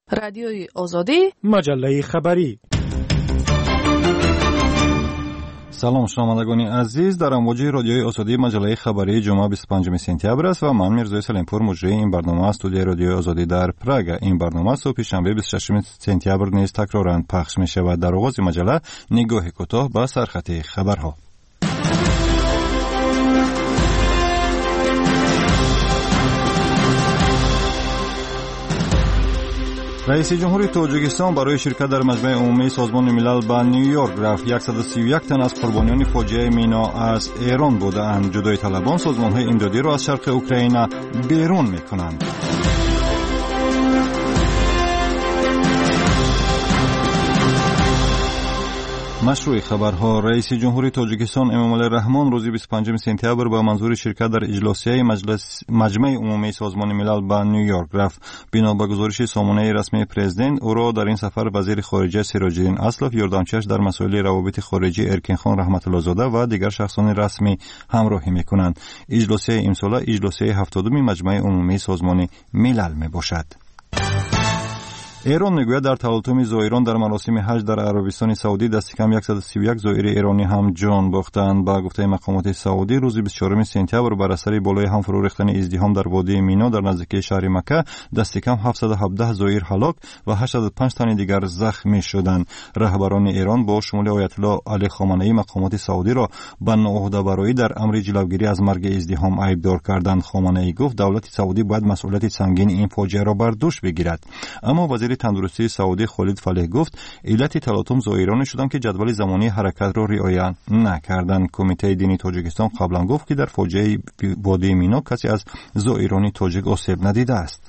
رادیوی آزادی، مجله خبری. سلام شنوندگان عزیز، در امواج رادیوی آزادی مجله خبری جمعه 25 سپتامبر است و من میرزای سلیمپور مجری این برنامه است. استودیوی رادیوی آزادی در پراگ. این برنامه صبح شنبه 26 سپتامبر نیز تکرارا پخش می شود. در آغاز مجله نگاه کوتاه به سرخط خبرها. رئیس جمهوری تاجیکستان برای شرکت در مجمع عمومی سازمان ملل به نیویورک رفت. 131 تن از قربانیان فاجعه مینا از ایران بودند. جدای طلبان سازمان‌های امدادی را از شرق اوکراین بیرون می‌کنند. مشروع خبرها. رئیس جمهوری تاجیکستان امامعلی رحمان روز 25 سپتامبر با منظور شرکت در اجلاسیه مجمع عمومی سازمان ملل به نیویورک رفت. بنا به گزارش سامانه رسمی پرزیدنت، او را در این سفر وزیر خارجه سراج الدین اسلف، یاردمچیش در مسائل روابط خارجی ارکین خان رحمت الله زاده و دیگر شخصان رسمی همراهی می‌کنند. اجلاسیه امساله اجلاسیه 70 مجمع عمومی سازمان ملل میباشد. ایران میگوید در تلاطم زائران در مراسم حج در عربستان سعودی دست کم 131 زائر ایرانی هم جان باختند. با گفته مقامات سعودی روز 24 سپتامبر بر اثر بالای هم فرو ریختن ازدحام در وادی مینا در نزدیکی شهر مکه دست کم 717 زائر هلاک و 85 تن دیگر زخمی شدند. رهبران ایران با شمول آیت الله علی خامنه‌ای مقامات سعودی را به ناعهده‌برایی در امر جلوگیری از مرگ ازدحام عیبدار کردند. خامنه‌ای گفت دولت سعودی باید مسئولیت سنگین این فاجعه را بر دوش بگیرد. اما وزیر تندرستی سعودی خالد فلیح گفت علت تلاطم زائران شدند که جدول زمانی حرکت را رعایت نکردند. کمیته دینی تاجیکستان قبلا گفت که در فاجعه وادی مینا کسی از زائران تاجیک آسیب ندیده است.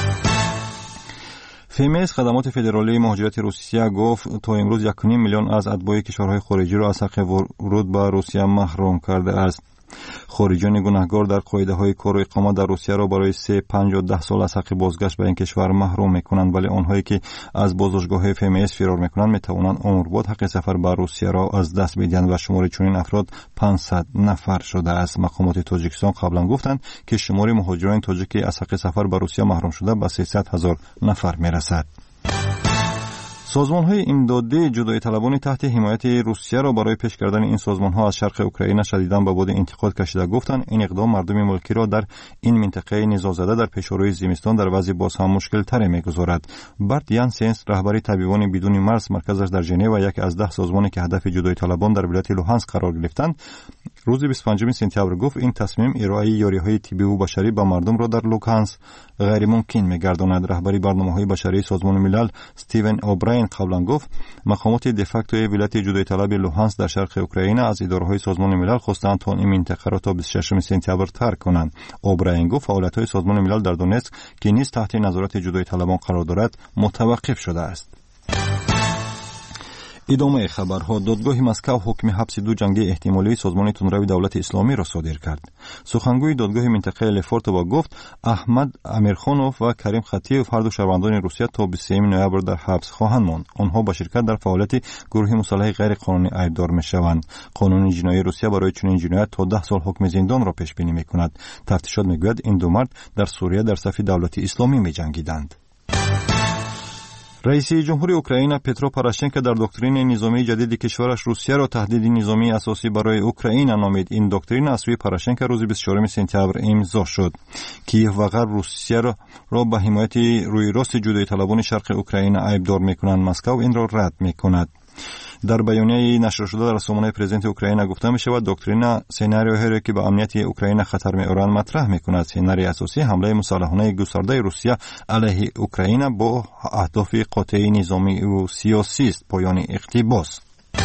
فیمس خدمات فدرالی مهاجرت روسیه گفت تا امروز 1.5 میلیون از اتباع کشورهای خارجی را از حق ورود به روسیه محروم کرده است. خارجیان گناهکار در قاعده‌های کار و اقامت در روسیه را برای 3, 5 و 10 سال از حق بازگشت به این کشور محروم می‌کنند، ولی آنهایی که از بازداشتگاه FMS فرار می‌کنند می‌توانند عمرباد حق سفر به روسیه را از دست بدهند و شمار چنین افراد 500 نفر شده است. مقامات تاجیکستان قبلا گفتند که شمار مهاجران تاجیک از حق سفر به روسیه محروم شده به 300,000 نفر می‌رسد. سازمان‌های امدادی جدای طلبان تحت حمایت روسیه را برای پیش کردن این سازمان‌ها از شرق اوکراین شدیداً به باد انتقاد کشیده. گفتند این اقدام مردم ملکی را در این منطقه نزاع‌زده در پیشروی زمستان در وضع باز هم مشکل‌تر می‌گذارد. برت یانسنس رهبر طبیبان بدون مرز مرکزش در ژنو و یکی از 10 سازمانی که هدف جدای طلبان در ولایت لوهانسک قرار گرفتند روز 25 سپتامبر گفت این تصمیم ارائه یاری‌های طبی و بشری به مردم را در لوهانسک غیر ممکن می‌گرداند. رهبر برنامه‌های بشری سازمان ملل استیون اوبراین قبلا گفت مقامات دفاکتوی ولایت جدای طلب لوهانسک در شرق اوکراین از اداره‌های سازمان ملل خواستند تا این منطقه را تا 26 سپتامبر ترک کنند. اوبراین گفت فعالیت‌های سازمان ملل در دونتسک که نیز تحت نظارت جدای طلبان قرار دارد متوقف شده است. ادامه خبرها. دادگاه مسکو حکم حبس 2 جنگی احتمالی سازمان تندروی دولت اسلامی را صادر کرد. سخنگوی دادگاه منطقه لفورتووا گفت احمد امیرخانوف و کریم خطیف هر دو شهروندان روسیه تا 23 نوامبر در حبس خواهند ماند. آنها با شرکت در فعالیت گروه مسلح غیر قانونی عیبدار می‌شوند. قانون جنایی روسیه برای چنین جنایت تا 10 سال حکم زندان را پیش بینی می‌کند. تفتیشات می‌گوید این دو مرد در سوریه در صف دولت اسلامی می‌جنگیدند. رئیس جمهوری اوکراین پترو پوراشنکو در دکترین نظامی جدید کشورش روسیه را تهدید نظامی اساسی برای اوکراین نامید. این دکترین از سوی پوراشنکو روز 24 سپتامبر امضا شد. کیف و غرب روسیه را به حمایت روی راست جدای طلبان شرق اوکراین عیبدار می‌کنند. مسکو این را رد می‌کند. در بیانیه نشر شده در سامانه پرزیدنت اوکراین گفته می شود دکترین سناریوهایی که به امنیت اوکراین خطر می آورند مطرح می کند. سناریوی اساسی حمله مسلحانه گسترده روسیه علیه اوکراین با اهداف قاطع نظامی و سیاسی است. پایان اقتباس.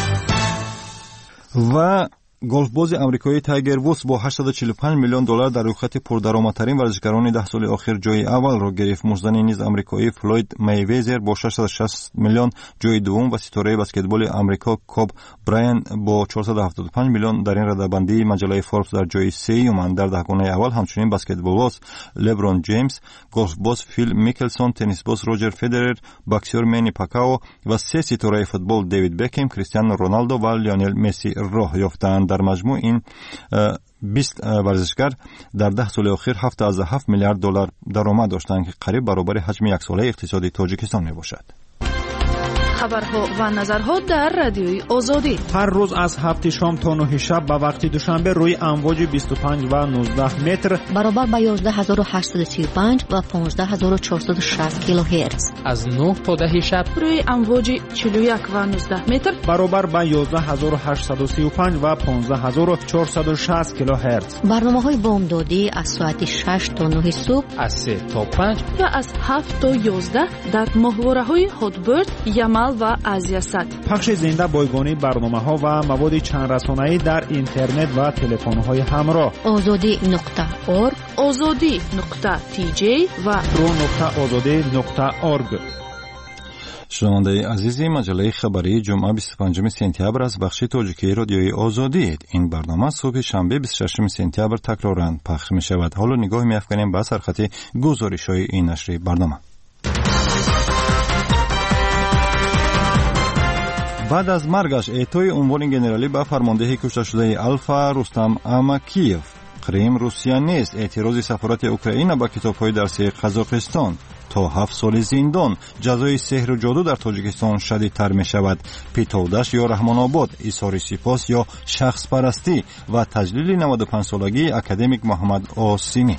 و گلفباز آمریکایی تایگر وودز با 845 میلیون دلار در رقابت پردرآمدترین ورزشکاران 10 سال اخیر جای اول را گرفت. مجزن نیز آمریکایی فلوید میوزر با 660 میلیون جای دوم و ستاره بسکتبال آمریکا کوب براینت با 475 میلیون در این رده‌بندی مجله فوربس در جای سوم. در دهگانه اول همچنین بسکتبالباز لبرون جیمز، گلفباز فیل میکلسون، تنیسباز روجر فدرر، باکسور مانی پاکاو و 3 ستاره فوتبال دیوید بکهم، کریستیانو رونالدو و لیونل مسی راه یافتند. در مجموع این 20 ورزشگر در 10 سال اخیر 7.7 میلیارد دلار درآمد داشتند که قریب برابر حجم یک ساله اقتصادی تاجیکستان میباشد. خبرها و نظرها در رادیوی آزادی هر روز از 7 شام تا 9 شب به وقت دوشنبه روی امواج 25 و 19 متر برابر با 11835 و 15460 کیلوهرتز، از 9 تا 10 شب روی امواج 41 و 19 متر برابر با 11835 و 15460 کیلوهرتز. برنامه‌های بامدادی از ساعت 6 تا 9 صبح، از 3 تا 5 و از 7 تا 11 در ماهواره‌های هاتبرد، یمل و آزیاسات. پخش زنده بایگانی برنامه‌ها و مواد چند رسانه‌ای در اینترنت و تلفن‌های همراه. azadi.org، azadi.tj و pro.azadi.org. شنونده عزیزی، مجله خبری جمعه 25 سپتامبر از بخش تاجیکی رادیوی آزادی. این برنامه صبح شنبه 26 سپتامبر تکرارا پخش می شود. حالا نگاه می افکنیم به سرخط گزارش‌های این نشر برنامه. بعد از مرگش اعطای عنوان گنرالی به فرمانده کشته شده الفا رستم اماکیف، کریم روسیه نیست، اعتراض سفارت اوکراین به کتاب‌های درسی قزاقستان، تا 7 سال زندان، جزای سحر و جادو در تاجیکستان شدیدتر می شود، پیتودش یا رحمان آباد، ایثار سپاس یا شخص پرستی و تجلیل 95 سالگی اکادمیک محمد آسیمی.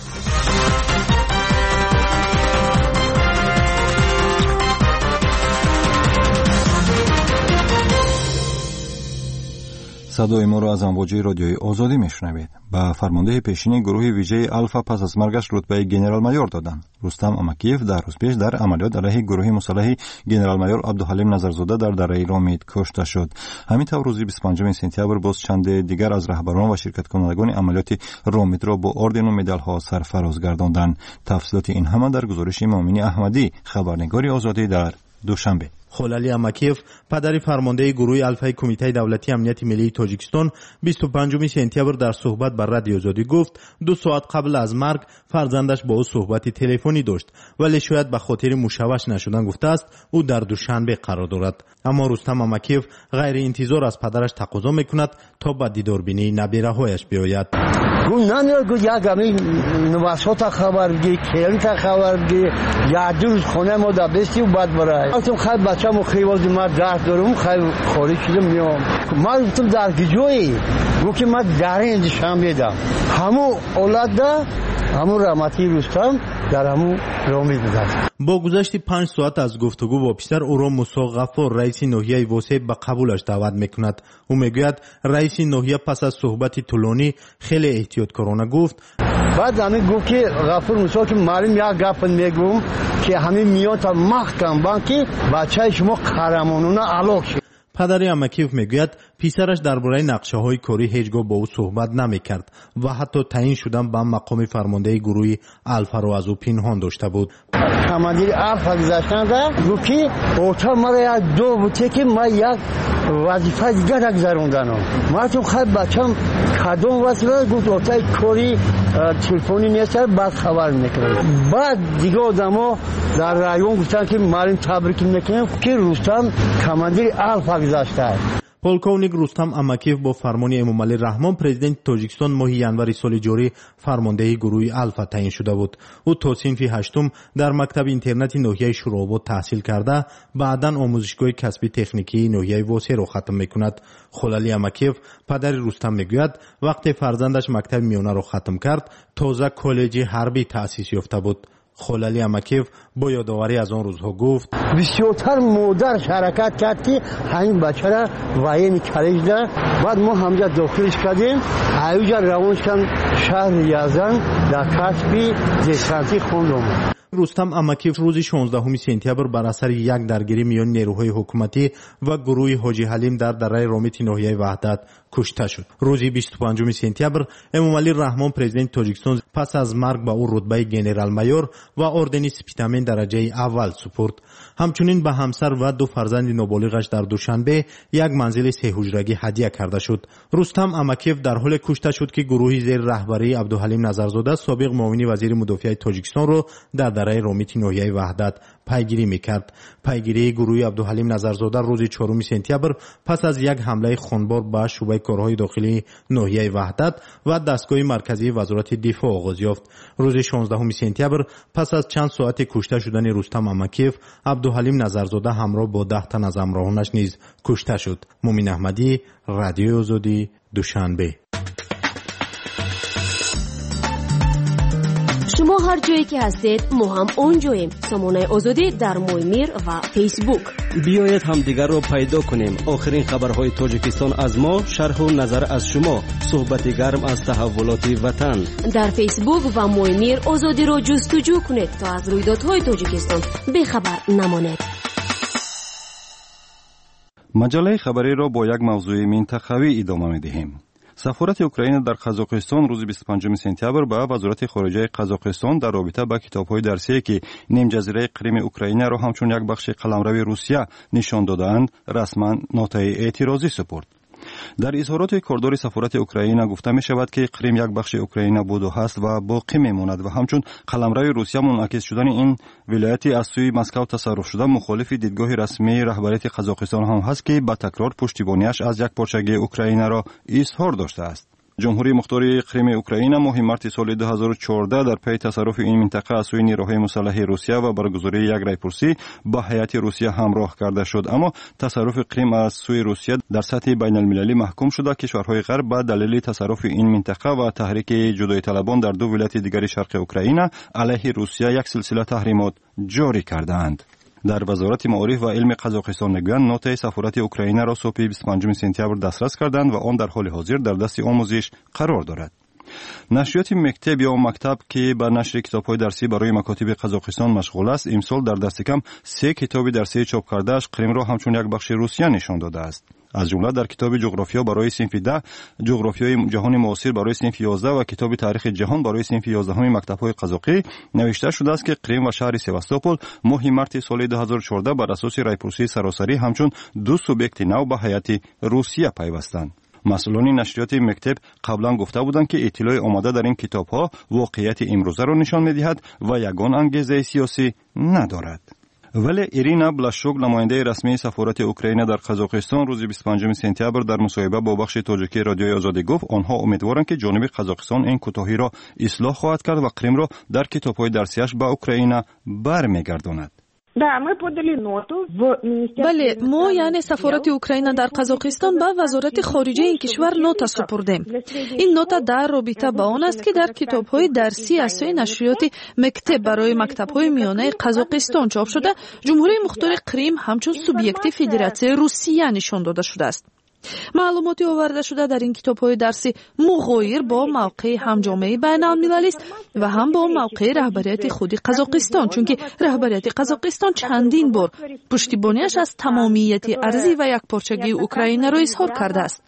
صدای ما را از امواج رادیوی آزادی میشنوید. به فرمانده پیشین گروه ویژه الفا پس از مرگش رتبه گنرال مایور دادند. رستم اماکیف در روز پیش در عملیات علیه گروه مسلح گنرال مایور عبدالحلیم نظرزاده در دره رامید کشته شد. همینطور روز 25 سپتامبر باز چند دیگر از رهبران و شرکت کنندگان عملیات رامید را با اردن و مدال ها سرفراز گرداندند. تفصیلات این همه در گزارش مومنی احمدی، خبرنگار آزادی در دوشنبه. خلالی اماکیف، پدر فرمانده گروه الفای کمیته دولتی امنیت ملی تاجیکستان، 25 سپتامبر در صحبت با رادیو آزادی گفت 2 ساعت قبل از مرگ فرزندش با او صحبت تلفنی داشت، ولی شاید به خاطر مشوش نشدن گفته است او در دوشنبه قرار دارد. اما رستم اماکیف غیر انتظار از پدرش تقاضا میکند تا به دیداربینی نبیره‌هایش بیاید. گو یکمی نواسات خبر بگی، کلیت خبر بگی، یا 2 روز خونه ما در بستی و بعد برای گفتم خیلی بچه‌مو خیلی من درد دارم، خیلی خالی شدم میام. من گفتم در کجایی؟ گفتم من در این شنبه دم. همون اولاد ده، همون رحمتی رستم در همون رامید بودند. با گذشت 5 ساعت از گفتگو با پسر، او را موسی غفار رئیس ناحیه واسه به قبولش دعوت میکند. او میگوید رئیس ناحیه پس از صحبت طولانی خیلی احتیاطکارانه گفت. بعد همین گفت که غفور موسی که معلوم یک گپ میگم که همین میاد تا محکم بانکی بچه شما قهرمانانه علاق شد. پدر اماکیف میگوید پسرش درباره نقشه‌های کاری هیچگاه با او صحبت نمیکرد و حتی تعیین شدن به مقام فرمانده گروه الفا را از او پنهان داشته بود. کماندیر الفا گذاشتند گفت که اوتا مرا یک 2 بوده که من یک وظیفه دیگر گذروندم. من تو خیلی بچم کدوم وظیفه گفت اوتا کاری تلفنی نیست، بعد خبر میکنه. بعد دیگه آدما در رایون گفتن که مالیم تبریک میکنیم که رستم کماندیر الفا گذاشته. پولکونیک رستم اماکیف با فرمان امامعلی رحمان پرزیدنت تاجیکستان ماه ینور سال جاری فرمانده گروه الفا تعیین شده بود. او تا صنف 8 در مکتب اینترنتی ناحیه شورآباد تحصیل کرده، بعداً آموزشگاه کسبی تکنیکی ناحیه واسه را ختم میکند. خلالی اماکیف پدر رستم میگوید وقتی فرزندش مکتب میانه را ختم کرد تازه کالج حربی تأسیس یافته بود. خلالی اماکیف با یادآوری از آن روزها گفت بسیارتر مادر حرکت کرد که همین بچه را وین کالج ده، بعد ما همجا داخلش کردیم، ایوجا روانش کردیم شهر یزدان در کسبی دیسانسی خوندم. رستم اماکیف روز 16 سپتامبر بر اثر یک درگیری میان نیروهای حکومتی و گروه حاجی حلیم در دره رامید ناحیه وحدت کشته شد. روز 25 سپتامبر امامعلی رحمان پرزیدنت تاجیکستان پس از مرگ به او رتبه گنرال مایور و اردن سپیتامین درجه اول سپرد. همچنین به همسر و 2 فرزند نابالغش در دوشنبه یک منزل 3 حجرگی هدیه کرده شد. رستم اماکیف در حال کشته شد که گروهی زیر رهبری عبدالحلیم نظرزاده سابق معاون وزیر مدافع تاجیکستان را در اداره رومیت نوحیه وحدت پیگیری میکرد. پیگیری گروه عبدالحلیم نظرزاده روز 4 سپتامبر پس از یک حمله خونبار به شعبه کارهای داخلی نوحیه وحدت و دستگاه مرکزی وزارت دفاع آغاز یافت. روز 16 سپتامبر پس از چند ساعت کشته شدن رستم امکیف، عبدالحلیم نظرزاده همراه با 10 تن از همراهانش نیز کشته شد. مومن احمدی، رادیو آزادی، دوشنبه. شما هر جایی که هستید ما هم اونجاییم. سامانه آزادی در مویمیر و فیسبوک. بیایید هم دیگر رو پیدا کنیم. آخرین خبرهای تاجیکستان از ما، شرح و نظر از شما، صحبت گرم از تحولات وطن. در فیسبوک و مویمیر آزادی رو جستجو کنید تا از رویدادهای تاجیکستان بیخبر نمانید. مجله خبری را با یک موضوع منطقوی ادامه می‌دهیم. سفارت اوکراین در قزاقستان روز 25 سپتامبر به وزارت خارجه قزاقستان در رابطه با کتاب‌های درسی که نیم جزیره کریم اوکراین را همچون یک بخش قلمرو روسیه نشان دادند، رسما نوت‌ی اعتراضی سپرد. در اظهارات کاردار سفارت اوکراین گفته می شود که کریم یک بخش اوکراین بود و هست و باقی می ماند و همچون قلمرو روسیه منعکس شدن این ولایتی از سوی مسکو تصرف شده مخالف دیدگاه رسمی رهبریت قزاقستان هم هست که با تکرار پشتیبانیش از یک پارچگی اوکراین را اظهار داشته است. جمهوری مختار کریم اوکراین ماه مارس سال 2014 در پی تصرف این منطقه از سوی نیروهای مسلح روسیه و برگزاری یک رایپرسی با هیئت روسیه همراه کرده شد، اما تصرف کریم از سوی روسیه در سطح بین المللی محکوم شده. کشورهای غرب به دلیل تصرف این منطقه و تحریک جدایی طلبان در دو ولایت دیگر شرق اوکراین علیه روسیه یک سلسله تحریمات جاری کردند. در وزارت معارف و علم قزاقستان میگویند نوت سفارت اوکراین را صبح 25 سپتامبر دسترس کردند و آن در حال حاضر در دست آموزش قرار دارد. نشریات مکتب یا مکتب که به نشر کتاب‌های درسی برای مکاتب قزاقستان مشغول است، امسال در دست کم 3 کتاب درسی چاپ کرده‌اش کریم را همچون یک بخش روسیه نشان داده است. از جمله در کتاب جغرافیا برای صنف 10، جغرافیای جهان معاصر برای صنف 11 و کتاب تاریخ جهان برای صنف 11 مکتب‌های قزاقی نوشته شده است که کریم و شهر سواستوپول ماه مارس سال 2014 بر اساس رایپرسی سراسری همچون دو سوبیکت نو به هیئت روسیه پیوستند. مسئولان نشریات مکتب قبلا گفته بودند که اطلاع آمده در این کتاب‌ها واقعیت امروزه را نشان می‌دهد و یگان انگیزه سیاسی ندارد. ولی ایرینا بلاشوک، نماینده رسمی سفارت اوکراین در قزاقستان، روز 25 سپتامبر در مصاحبه با بخش تاجیکی رادیوی آزادی گفت آنها امیدوارند که جانب قزاقستان این کوتاهی را اصلاح خواهد کرد و کریم را در کتاب‌های درسیش به اوکراین برمیگرداند. بله، ما یعنی سفارت اوکراین در قزاقستان به وزارت خارجه این کشور نوت سپردیم. این نوت در رابطه با آن است که در کتاب‌های درسی از سوی نشریات مکتب برای مکتب‌های میانه قزاقستان چاپ شده، جمهوری مختار کریم همچون سوبیکت فدراسیون روسیه نشان داده شده است. معلوماتی آورده شده در این کتاب‌های درسی مغایر با موقع هم جامعه بین‌المللی است و هم با موقع رهبریت خود قزاقستان، چون که رهبریت قزاقستان چندین بار پشتیبانیش از تمامیت ارضی و یکپارچگی اوکراین را اظهار کرده است.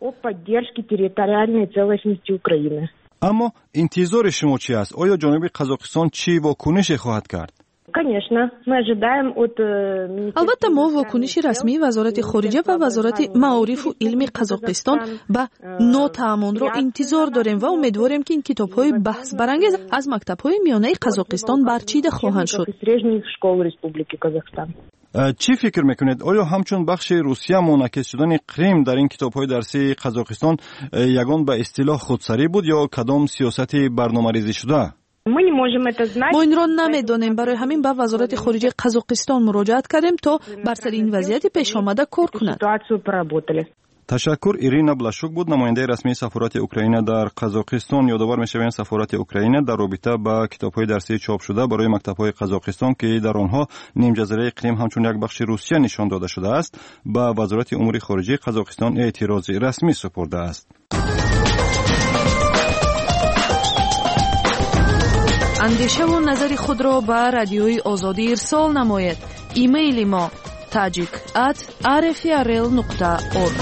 اما انتظار شما چی است؟ آیا جانب قزاقستان چی واکنش خواهد کرد؟ البته ما واکنش رسمی وزارت خارجه و وزارت معارف و علم قزاقستان به نوت‌مان را انتظار داریم و امیدواریم که این کتاب‌های بحث برانگیز از مکتب‌های میانه قزاقستان برچیده خواهند شد. چی فکر میکنید؟ آیا همچون بخش روسیه منعکس شدن کریم در این کتاب‌های درسی قزاقستان یگان به اصطلاح خودسری بود یا کدام سیاست برنامه‌ریزی شده؟ ما این را نمیدانیم، برای همین به وزارت خارجه قزاقستان مراجعت کردیم تا بر سر این وضعیت پیش آمده کار کند. تشکر. ایرینا بلاشوک بود، نماینده رسمی سفارت اوکراین در قزاقستان. یادآور می‌شویم سفارت اوکراین در رابطه با کتاب‌های درسی چاپ شده برای مکتب‌های قزاقستان که در آنها نیم جزیره کریم همچون یک بخش روسیه نشان داده شده است، با وزارت امور خارجه قزاقستان اعتراض رسمی سپرده است. اندیشه و نظر خود را به رادیوی آزادی ارسال نمایید. ایمیل ما tajik@rfrl.org.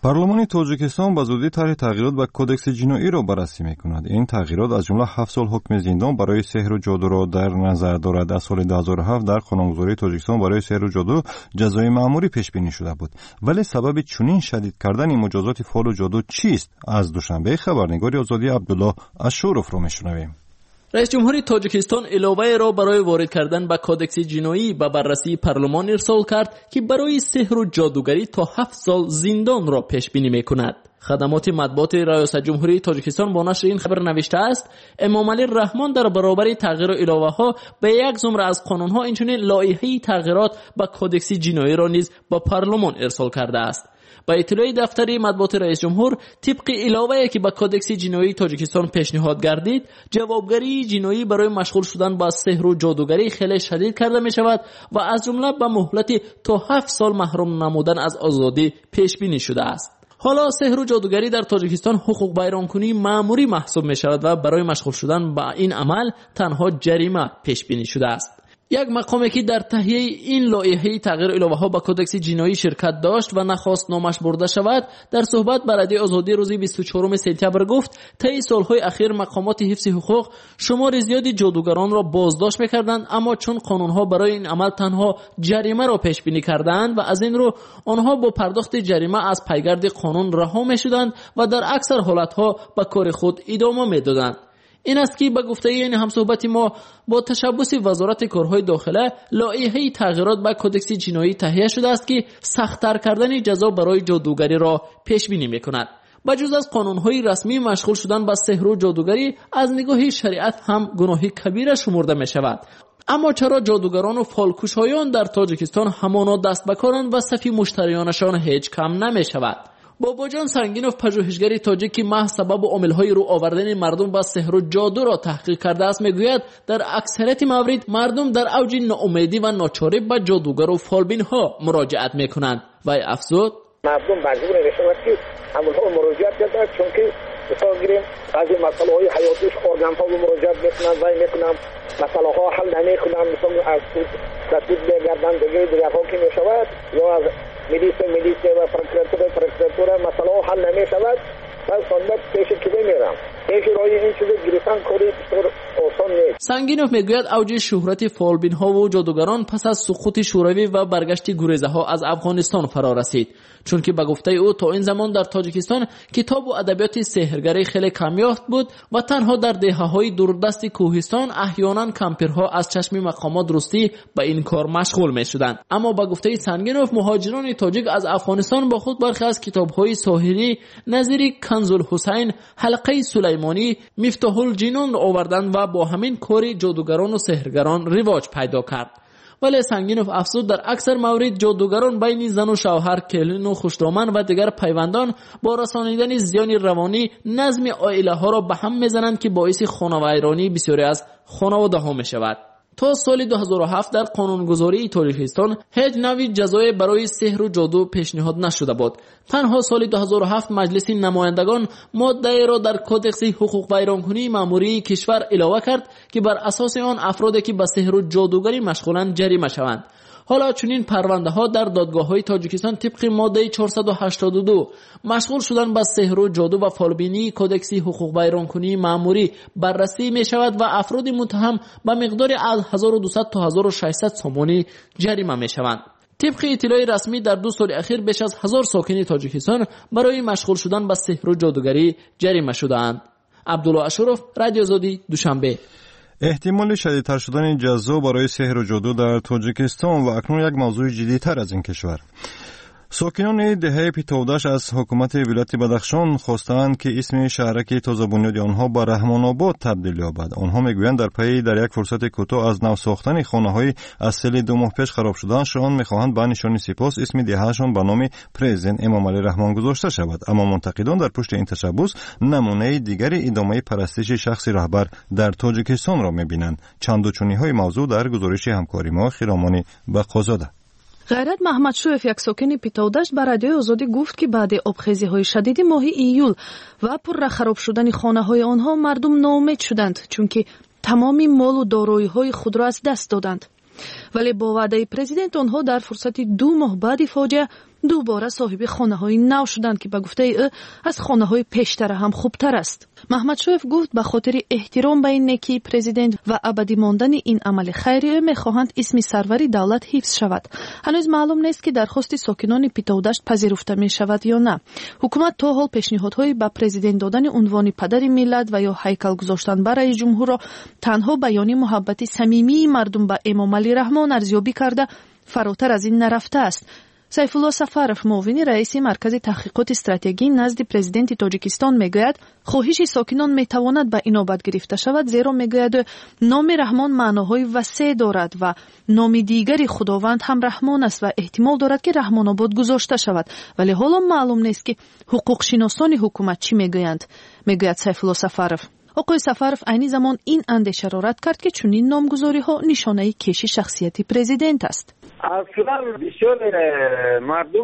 پارلمان تاجیکستان به زودی طرح تغییرات به کدکس جنایی را بررسی می‌کند. این تغییرات از جمله 7 سال حکم زندان برای سحر و جادو را در نظر دارد. از سال 2007 در قانونگذاری تاجیکستان برای سحر و جادو جزای مأموری پیش بینی شده بود. ولی سبب چنین شدید کردن مجازات فال و جادو چیست؟ از دوشنبه خبرنگار آزادی عبدالله اشورف را می‌شنویم. رئیس جمهوری تاجیکستان علاوه را برای وارد کردن به کودکس جنایی به بررسی پارلمان ارسال کرد که برای سحر و جادوگری تا 7 سال زندان را پیش بینی می‌کند. خدمات مطبوعات ریاست جمهوری تاجیکستان با نشر این خبر نوشته است امامعلی رحمان در برابر تغییر علاوه ها به یک زمره از قانون ها اینچنین لایحه تغییرات به کودکس جنایی را نیز به پارلمان ارسال کرده است. با اطلاع دفتر مطبوعات رئیس جمهور طبق علاوه‌ای که به کودکس جنایی تاجیکستان پیشنهاد گردید جوابگری جنایی برای مشغول شدن با سحر و جادوگری خیلی شدید کرده می شود و از جمله به مهلت تا 7 سال محروم نمودن از آزادی پیش بینی شده است. حالا سحر و جادوگری در تاجیکستان حقوق بیرانکنی مأموری محسوب می شود و برای مشغول شدن با این عمل تنها جریمه پیش بینی شده است. یک مقامی که در تهیه این لایحه تغییر علاوه ها به کودکس جنایی شرکت داشت و نخواست نامش برده شود در صحبت با رادیو آزادی روز 24 سپتامبر گفت طی سالهای اخیر مقامات حفظ حقوق شمار زیادی جادوگران را بازداشت می‌کردند اما چون قانون‌ها برای این عمل تنها جریمه را پیش بینی کردند و از این رو آنها با پرداخت جریمه از پیگرد قانون رها می‌شدند و در اکثر حالت‌ها به کار خود ادامه می‌دادند. این است که به گفته این همصحبت ما با تشبث وزارت کارهای داخله لایحه تغییرات به کودکس جنایی تهیه شده است که سخت‌تر کردن جزا برای جادوگری را پیش بینی می‌کند. بجز از قانون‌های رسمی مشغول شدن با سحر و جادوگری از نگاه شریعت هم گناه کبیره شمرده می‌شود. اما چرا جادوگران و فالکوشایان در تاجیکستان همانا دست به کارند و صف مشتریانشان هیچ کم نمی‌شود؟ باباجان سنگینوف پژوهشگر تاجیک که محض سبب و عامل‌های رو آوردن مردم با سحر و جادو را تحقیق کرده است میگوید در اکثریت موارد مردم در اوج ناامیدی و ناچاری به جادوگر و فالبین‌ها مراجعت میکنند و افزود مردم مجبور میشوند که همونها مراجعت کنند چون که مثلا گیریم بعضی مسائل حیاتیش ارگان‌ها رو مراجعت میکنند و میکنند مسائل‌ها حل نمیکنند مثلا از تسدید بگردن دیگه ها که میشود یا از میلیسه و پروکراتور مسئله حل نمی شود من صندوق پیش کلی میرم پیش رای این چیز گرفتن کاری بسیار آسان نیست. سنگینوف میگوید اوج شهرت فالبین ها و جادوگران پس از سقوط شوروی و برگشت گریزه ها از افغانستان فرا رسید چون که به گفته او تا این زمان در تاجیکستان کتاب و ادبیات سحرگری خیلی کمیافت بود و تنها در دهه‌های دوردست کوهستان احیانا کمپرها از چشم مقامات درستی به این کار مشغول میشدند. اما به گفته سنگینوف مهاجران تاجیک از افغانستان با خود برخی از کتاب‌های ساحلی نظیر کنز الحسین، حلقه سلیمانی، مفتاح الجنان را آوردند و با همین کار جادوگران و سحرگران رواج پیدا کرد. ولی سنگینوف افزود در اکثر موارد جادوگران بین زن و شوهر، کلین و خوشدامن و دیگر پیوندان با رسانیدن زیان روانی نظم عائله ها را به هم میزنند که باعث خانوادگی بسیاری از خانواده ها می شود. تا سال 2007 در قانونگذاری تاجیکستان هیچ نوعی جزای برای سحر و جادو پیشنهاد نشده بود. تنها سال 2007 مجلس نمایندگان ماده را در کودکس حقوق بیرانکنی مأموری کشور علاوه کرد که بر اساس آن افرادی که به سحر و جادوگری مشغولند جریمه شوند. حالا چنین پرونده ها در دادگاه های تاجیکستان طبق ماده 482 مشغول شدن با سحر و جادو و فالبینی کودکس حقوق بیرانکنی مأموری بررسی می شود و افراد متهم به مقدار از 1200 تا 1600 سومانی جریمه می شوند. طبق اطلاع رسمی در 2 سال اخیر بیش از 1000 ساکن تاجیکستان برای مشغول شدن با سحر و جادوگری جریمه شدند. عبدالله اشرف، رادیو آزادی، دوشنبه. احتمال شدیدتر شدن جزا برای سحر و جادو در تاجیکستان و اکنون یک موضوع جدی‌تر از این کشور. ساکنان دهه پیتودش از حکومت ولایت بدخشان خواستند که اسم شهرک تازه بنیاد آنها به رحمان آباد تبدیل یابد. آنها میگویند در پی در یک فرصت کوتاه از نو ساختن خانه‌های از سال 2 ماه پیش خراب شدهشان میخواهند به نشان سپاس اسم دههشان به نام پرزیدنت امامعلی رحمان گذاشته شود. اما منتقدان در پشت این تشبث نمونه دیگری ادامه پرستش شخص رهبر در تاجیکستان را میبینند. چند و چونی‌های موضوع در گزارش همکاری ما خیرامانی بقازاده. غیرت محمدشویف یک ساکن پیتودشت به رادیو آزادی گفت که بعد آبخیزی‌های شدید ماه ایول و پر خراب شدن خانه‌های آنها مردم ناامید شدند چون که تمامی مال و دارایی‌های خود را از دست دادند. ولی با وعده پرزیدنت آنها در فرصت 2 ماه بعد فاجعه دوباره صاحب خانه‌های نو شدند که به گفته او از خانه‌های پیشتر هم خوبتر است. محمد شویف گفت به خاطر احترام به نیکی پرزیدنت و ابدی ماندن این عمل خیریه می‌خواهند اسم سروری دولت حفظ شود. هنوز معلوم نیست که درخواست ساکنان پیتاودشت پذیرفته می‌شود یا نه. حکومت تا حال پیشنهادهای به پرزیدنت دادن عنوان پدر ملت و یا هیکل گذاشتن برای جمهور را تنها بیان محبت صمیمی مردم به امام علی رحمان ارزیابی کرده فراتر از این نرفته است. سیفالله سفرов معاون رئیس مرکز تحقیقات استراتژی نزد پرزیدنت تاجیکستان میگوید خواهش ساکنان میتواند به اینابت گرفته شود، زیرا میگوید نام رحمان معناهای وسیع دارد و نام دیگری خداوند هم رحمان است و احتمال دارد که رحمان آباد گذاشته شود، ولی حالا معلوم نیست که حقوق شناسان حکومت چی میگویند. میگوید سیفالله سفرов. آقای سفرов عین زمان این اندیشه را رد کرد که چنین نامگذاری ها نشانه کش شخصیت پرزیدنت است. اصلا بسیار مردم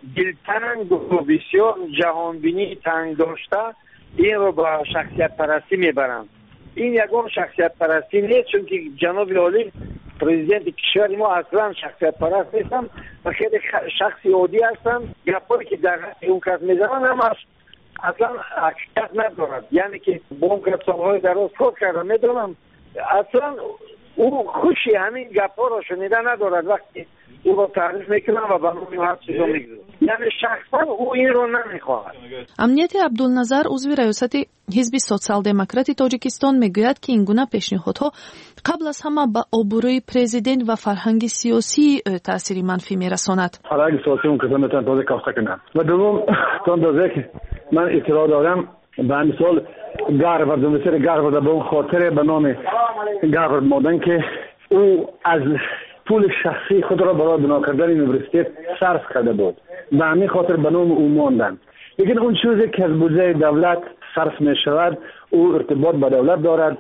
دلتنگ و بسیار جهانبینی تنگ داشته این رو با شخصیت پرستی میبرند. این یگان شخصیت پرستی نیست، چون که جناب عالی پرزیدنت کشور ما اصلا شخصیت پرست نیستن و خیلی شخصی عادی هستن. گپایی که در اون کس میزنن هم اصلا حقیقت ندارد، یعنی که با اون کس سالهای دراز کار کردن میدونم اصلا او خوشی همین گپا را شنیده ندارد وقتی او را تعریف میکنن و به نام هر چیزا میگذارن، یعنی شخصا او این رو نمیخواهد. امنیت عبدالنظر عضو ریاست حزب سوسیال دموکرات تاجیکستان میگوید که این گونه پیشنهادها قبل از همه به آبروی پرزیدنت و فرهنگ سیاسی تأثیر منفی میرساند. فرهنگ سیاسی اون کسا میتونن تازه کافته کنن و دوم تازه که من اطلاع دارم به مثال گارورد دونستر گارورد به اون خاطر به نام گارورد مادن که او از پول شخصی خود را برای بنا کردن یونیورسیته صرف کرده بود، به همین خاطر به نام او ماندن. لیکن اون چیزی که از بودجه دولت صرف می شود او ارتباط با دولت دارد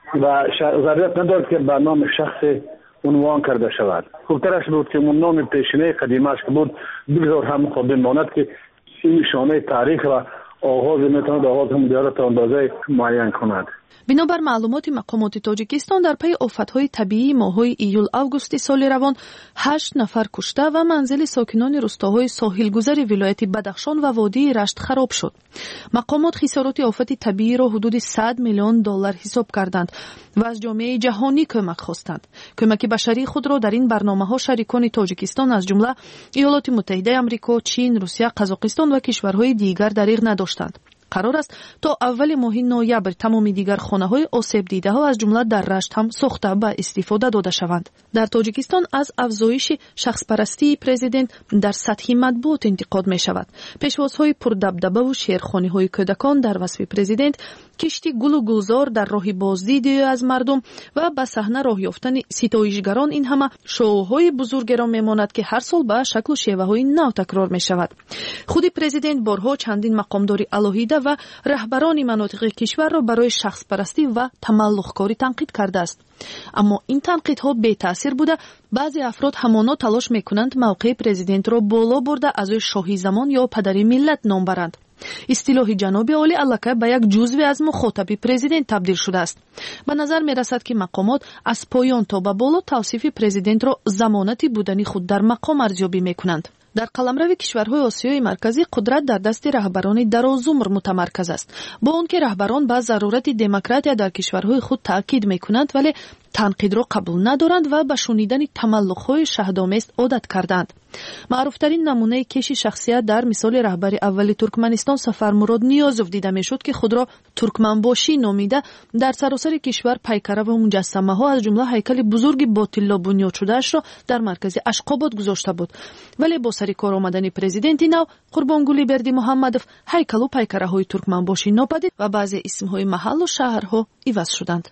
و ضرورت ندارد که به نام شخص عنوان کرده شود. خوبترش بود که اون نام پیشینه قدیمش که بود بگذار هم خود بماند که این نشانه تاریخ و آغاز میتواند آغاز هم دیارت اندازه معین کند. بنابر معلومات مقامات تاجیکستان در پی آفت‌های طبیعی ماه‌های ایول آگوست سال روان 8 نفر کشته و منزل ساکنان روستاهای ساحلگذر ولایت بدخشان و وادی رشت خراب شد. مقامات خسارات آفت طبیعی را حدود 100 میلیون دلار حساب کردند و از جامعه جهانی کمک خواستند. کمک بشری خود را در این برنامه‌ها شریکان تاجیکستان از جمله ایالات متحده آمریکا، چین، روسیه، قزاقستان و کشورهای دیگر دریغ نداشتند. قرار است تا اول ماه نوامبر تمام دیگر خانه‌های آسیب دیده ها از جمله در رشت هم ساخته به استفاده داده شوند. در تاجیکستان از افزایش شخص پرستی پرزیدنت در سطح مطبوعات انتقاد می شود. پیشوازهای پردبدبه و شعرخوانی‌های کودکان در وصف پرزیدنت، کشتی گل و گلزار در راه بازدید از مردم و به صحنه راه یافتن ستایشگران، این همه شوهای بزرگ را میماند که هر سال به شکل و شیوه‌های نو تکرار می شود. خود پرزیدنت بارها چندین مقامداری علاهیده و رهبران مناطق کشور را برای شخص پرستی و تملق‌کاری تنقید کرده است. اما این تنقیدها بی تاثیر بوده. بعضی افراد همانا تلاش میکنند موقع پرزیدنت را بالا برده از او شاهی زمان یا پدر ملت نام برند. اصطلاح جناب عالی الکه به یک جزو از مخاطب پرزیدنت تبدیل شده است. به نظر می رسد که مقامات از پایان تا به بالا توصیف پرزیدنت را ضمانت بودن خود در مقام ارزیابی میکنند. در قلمرو کشورهای آسیای مرکزی قدرت در دست رهبران درازعمر متمرکز است. با آنکه رهبران به ضرورت دموکراسی در کشورهای خود تاکید میکنند ولی تنقید را قبول ندارند و به شنیدن تملق‌های شهدآمیز عادت کردند. معروفترین نمونه کش شخصیت در مثال رهبر اول ترکمنستان سفرمراد نیازوف دیده میشد که خود را ترکمنباشی نامیده در سراسر کشور پیکره و مجسمه ها از جمله هیکل بزرگ با طلا بنیاد شده‌اش را در مرکز اشقاباد گذاشته بود. ولی با سر کار آمدن پرزیدنت نو قربانگلی بردی محمدوف هیکل و پیکره های ترکمنباشی ناپدید و بعضی اسم های محل و شهرها عوض شدند.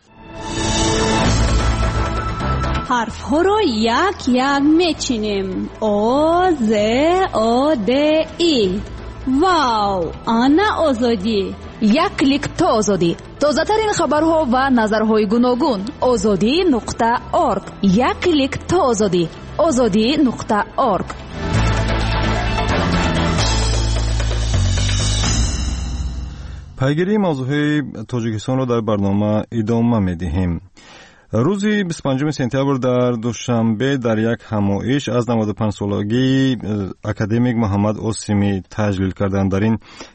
حرف ها رو یک یک میچینیم. او ز او د ای. واو، آنا آزادی. یک کلیک تا آزادی. تازه ترین خبرها و نظرهای گوناگون. azadi.org. یک کلیک تا آزادی. azadi.org. پیگیری موضوع تاجیکستان را در برنامه ادامه می‌دهیم. روز 25 سپتامبر در دوشنبه در یک همایش از 95 سالگی اکادمیک محمد اوسیمی تجلیل کردند. در این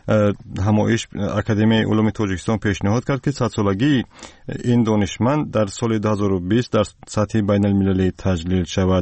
همایش اکادمی علوم تاجیکستان پیشنهاد کرد که 100 سالگی این دانشمند در سال 2020 در سطح بین المللی تجلیل شود.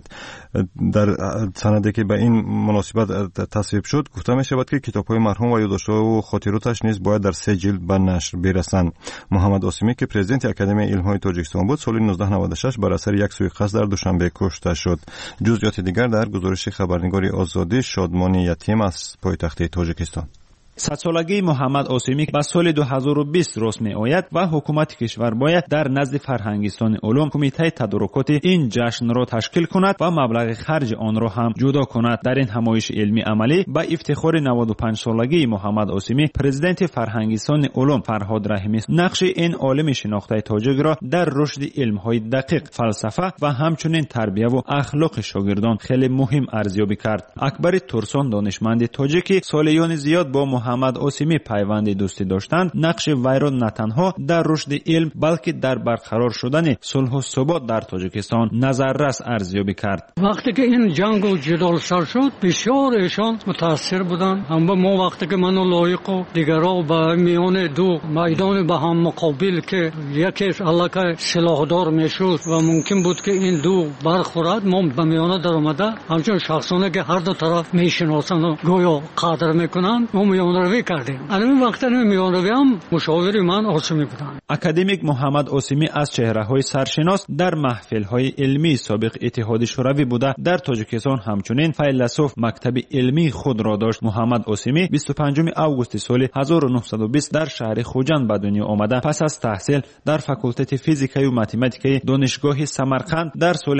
در سندی که به این مناسبت تصویب شد گفته می شود که کتاب‌های مرحوم و یادداشت‌ها و خاطراتش نیز باید در 3 جلد به نشر برسند. محمد اوسیمی که پرزیدنت اکادمی علوم‌های تاجیکستان بود سال 1996 بر اثر یک سوءقصد در دوشنبه کشته شد. جزئیات دیگر در گزارش خبرنگار آزادی شادمان یتیم از پایتخت تاجیکستان. 100 سالگی محمد اوسیمی به سال 2020 رسم می‌آید و حکومت کشور باید در نزد فرهنگستان علوم کمیته تدارکات این جشن را تشکیل کند و مبلغ خرج آن را هم جدا کند. در این همایش علمی عملی به افتخار 95 سالگی محمد اوسیمی پرزیدنت فرهنگستان علوم فرهاد رحیمی نقش این عالم شناخته تاجیک را در رشد علم‌های دقیق، فلسفه و همچنین تربیت و اخلاق شاگردان خیلی مهم ارزیابی کرد. اکبر تورسون دانشمند تاجیکی سالیان زیاد با محمد اوسیمی پیوند دوستی داشتند، نقش وی را نه تنها در رشد علم بلکه در برقرار شدن صلح و ثبات در تاجیکستان نظررس ارزیابی کرد. وقتی که این جنگ و جدال سر شد بسیار ایشان متاثر بودند. اما ما وقتی که من و لایق و دیگرها به میان دو میدان به هم مقابل که یکی علاقه سلاحدار میشد و ممکن بود که این دو برخورد، ما به میانه در آمده همچون شخصانی که هر دو طرف میشناسند و گویا قدر میکنند ما میانروی کردیم. الان وقتی میانروی هم مشاور من اوسیمی بودند. اکادمیک محمد اوسیمی از چهره‌های سرشناس در محفل‌های علمی سابق اتحاد شوروی بوده. در تاجیکستان همچنین فیلسوف مکتب علمی خود را داشت. محمد اوسیمی 25 آگوست سال 1920 در شهر خوجند به دنیا آمده. پس از تحصیل در فاکولته فیزیک و متمتیک دانشگاه سمرقند در سال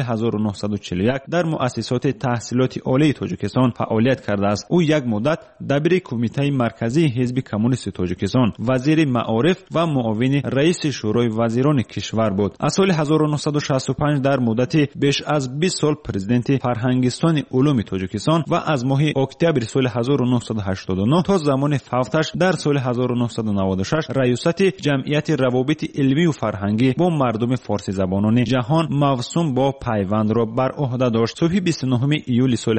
1941 در مؤسسات تحصیلات عالی تاجیکستان فعالیت کرده است. او یک مدت دبیر کمیته مرکزی حزب کمونیست تاجیکستان، وزیر معارف و معاون رئیس شورای وزیران کشور بود. از سال 1965 در مدت بیش از 20 سال پرزیدنت فرهنگستان علوم تاجیکستان و از ماه اکتبر سال 1989 تا زمان فوتش در سال 1996 ریاست جمعیت روابط علمی و فرهنگی با مردم فارسی زبانان جهان موسوم با پیوند را بر عهده داشت. صبح 29 ایول سال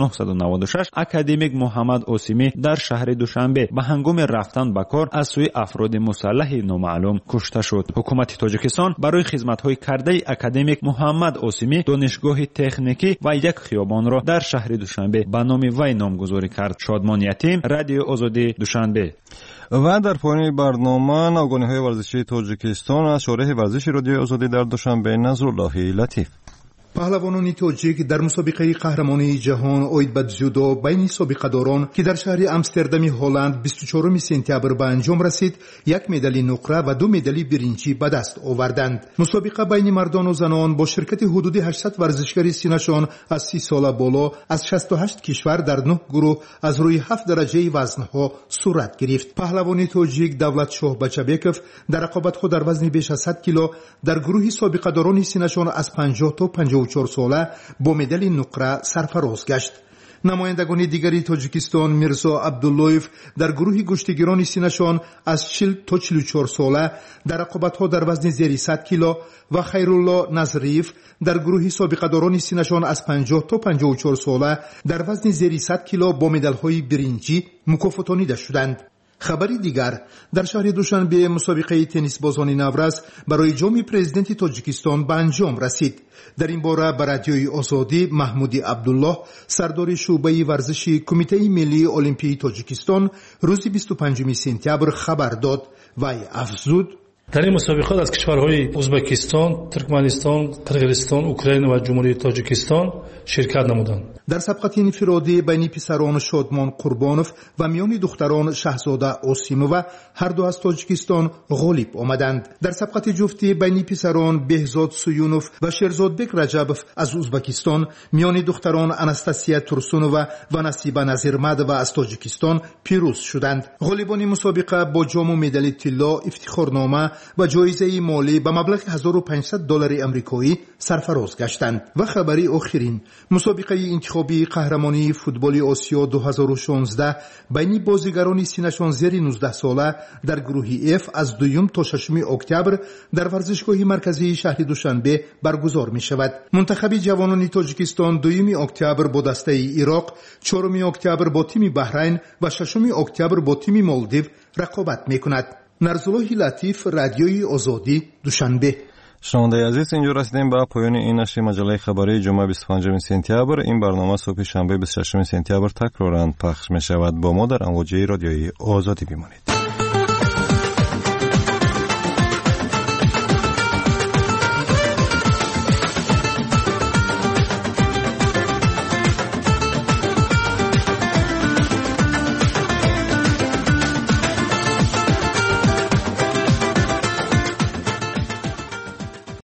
1996 اکادمیک محمد اوسیمی در شهر دوشنبه به هنگام رفتن به کار از سوی افراد مسلح نامعلوم کشته شد. حکومت تاجیکستان برای خدمت‌های کرده اکادمیک محمد اوسیمی دانشگاه تکنیکی و یک خیابان را در شهر دوشنبه به نام وی نامگذاری کرد. شادمان یتیم، رادیو آزادی، دوشنبه. و در پایان برنامه ناگهانی‌های ورزشی تاجیکستان از شارح ورزش رادیو آزادی در دوشنبه نظرالله لطیف. پهلوانان تاجیک در مسابقه قهرمانی جهان اوید به جودو بین سابقه‌داران که در شهر امستردام هلند 24 سپتامبر به انجام رسید، یک مدال نقره و 2 مدال برنجی به دست آوردند. مسابقه بین مردان و زنان با شرکت حدود 800 ورزشکار سینه‌شان از 30 سال بالا از 68 کشور در 9 گروه از روی 7 درجه وزن‌ها صورت گرفت. پهلوان تاجیک دولتشاه بچه‌بکov در رقابت‌ها در وزن بیش از 100 کیلو در گروه سابقه‌داران سینه‌شان از 50 تا 54 ساله با مدال نقره سرفراز گشت. نمایندگان دیگری تاجیکستان میرزا عبداللهیف در گروه گشتگیران سینه‌شان از 40 تا 44 ساله در رقابت‌ها در وزن زیر 100 کیلو و خیرالله نظریف در گروه سابقه‌داران سینه‌شان از 50 تا 54 ساله در وزن زیر 100 کیلو با مدال‌های برنجی مکافاتانیده شدند. خبری دیگر در شهر دوشنبه مسابقه تنیس بازان نورز برای جام پرزیدنت تاجیکستان به انجام رسید. در این باره به رادیوی آزادی محمود عبدالله سردار شعبه ورزشی کمیته ملی المپیک تاجیکستان روز 25 سپتامبر خبر داد و افزود: در این مسابقات از کشورهای ازبکستان، ترکمنستان، قرقیزستان، اوکراین و جمهوری تاجیکستان شرکت نمودند. در سبقت انفرادی بین پسران شادمان قربانوف و میان دختران شهزاده اوسیمووا هر دو از تاجیکستان غالب آمدند. در سبقت جفتی بین پسران بهزاد سویونوف و شیرزادبک رجبوف از ازبکستان میان دختران اناستاسیا تورسونووا و نصیبه نظیرمدووا از تاجیکستان پیروز شدند. غالبان مسابقه با جام و مدال طلا، افتخارنامه و جایزه مالی به مبلغ $1500 آمریکایی سرفراز گشتند. و خبری آخرین، مسابقه انتخابی قهرمانی فوتبال آسیا 2016 بین بازیگران سنشان زیر 19 ساله در گروه F از 2 تا 6 اکتبر در ورزشگاه مرکزی شهر دوشنبه برگزار می شود. منتخب جوانان تاجیکستان 2 اکتبر با دسته عراق، 4 اکتبر با تیم بحرین و 6 اکتبر با تیم مالدیو رقابت می کند. نرزالله لطیف، رادیوی آزادی، دوشنبه. شنونده عزیز، اینجا رسیدیم به پایان این نشر مجله خبری جمعه 25 سپتامبر. این برنامه صبح شنبه 26 سپتامبر تکرارا پخش می شود. با ما در امواج رادیوی آزادی بمانید.